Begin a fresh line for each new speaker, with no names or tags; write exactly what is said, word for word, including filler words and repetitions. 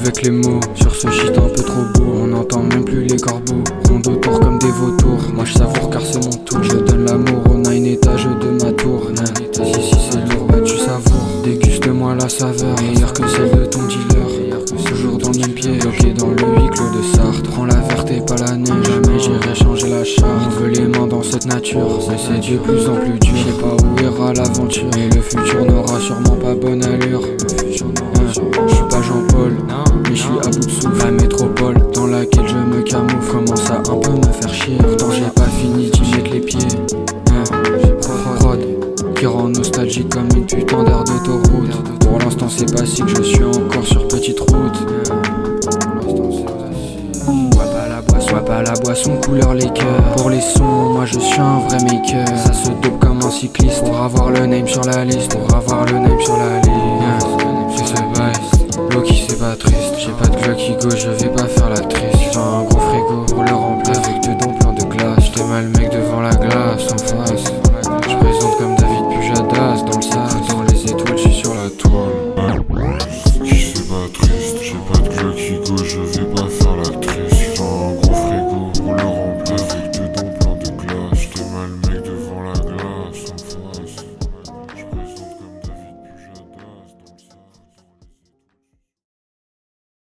avec les mots. Sur ce shit un peu trop beau, on n'entend même plus les corbeaux. Ronde autour comme des vautours, moi je savoure car c'est mon tour. Je donne l'amour au nine étage de ma tour. Si si c'est lourd, bah tu savoures. Déguste-moi la saveur, meilleure que celle de ton dealer. Toujours dans le même pied, bloqué dans le huis clos de Sartre. Prends la verte et pas la neige, jamais j'irai changer la charte. On veut les mains dans cette nature, mais c'est de plus en plus dur. Je sais pas où ira l'aventure, mais le futur n'aura sûrement pas bonne allure. Je suis pas Jean-Paul, mais je suis à bout de souffle. La métropole dans laquelle je me camoufle commence à un peu me faire chier. Pourtant j'ai pas fini d'y mettre les pieds. Prod qui rend nostalgique comme une putain d'air d'autoroute. Pour l'instant c'est pas si que je suis encore sur petite route. Sois pas la boisson couleur les cœurs. Pour les sons, moi je suis un vrai maker. Ça se dope comme un cycliste pour avoir le name sur la liste. Pour avoir le name sur la liste. C'est ce bail, Loki c'est pas triste. J'ai pas de Glocky go, je vais pas faire l'actrice. J'ai un gros frigo pour le remplir avec dedans plein de glace. J'étais mal mec devant la glace en face. Je présente comme David Pujadas dans